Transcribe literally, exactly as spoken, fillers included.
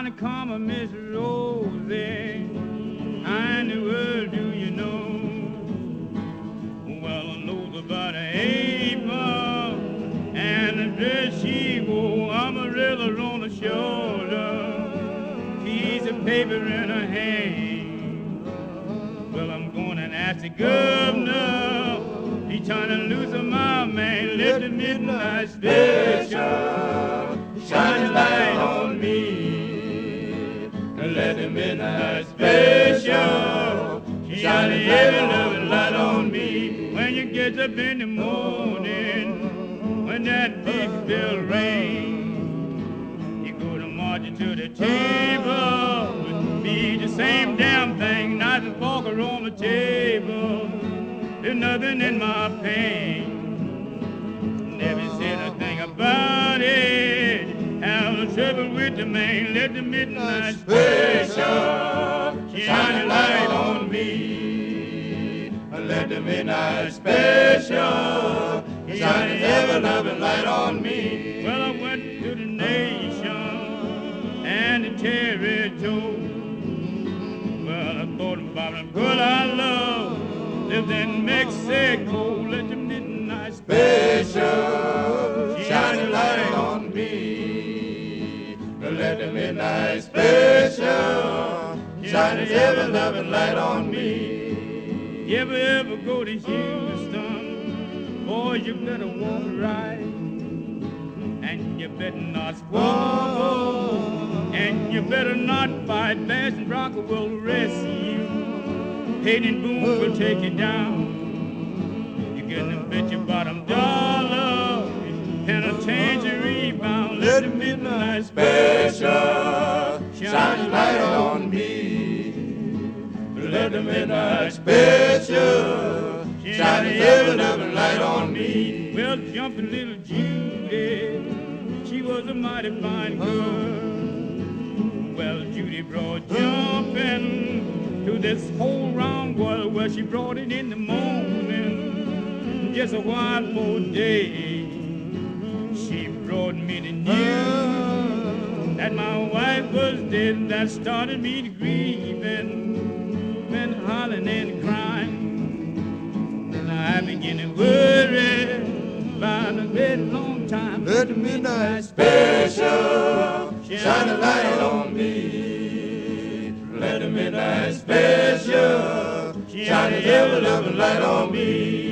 to come a Miss Rosie. How in the world do you know? Well, I know about Ava and the dress she wore, umbrellas on the shoulder, piece of paper in her hand. Well, I'm going and ask the governor, he trying to loosen my man, let the midnight special shine a light on me. Let the midnight special shine a heavy loving light on me. When you get up in the morning, when that big bell rings, you go to march to the table, be the same damn thing, knife and fork are on the table. There's nothing in my pain. Never said a thing about it. Have no trouble with the man. Let the midnight special shine a light on me. Let the midnight special shine a ever loving light on me. Well, I went to the nation and the territory. Well, I thought about a girl I love lived in Mexico. Let the midnight special shine a light on me. Let the midnight special shine a ever loving light on me. You ever ever go to Houston? Boy, you better walk right, and you better not squabble, and you better not fight. Bass and Bronco will rescue. Hayden Boone will take you down. You get them bet your bottom dollar and a tangerine bound. Let the midnight special shine a light on me. Let the midnight special shine a ever loving light on me. Well, jumping little Judy, she was a mighty fine girl. Well, Judy brought jumping to this whole round world. Well, she brought it in the morning, just a while for day. She brought me the news that my wife was dead. That started me to grieve and been hollering and crying. And I began to worry about a very long time. Let the midnight special shine a light on me. Let the midnight special shine a ever loving light on me.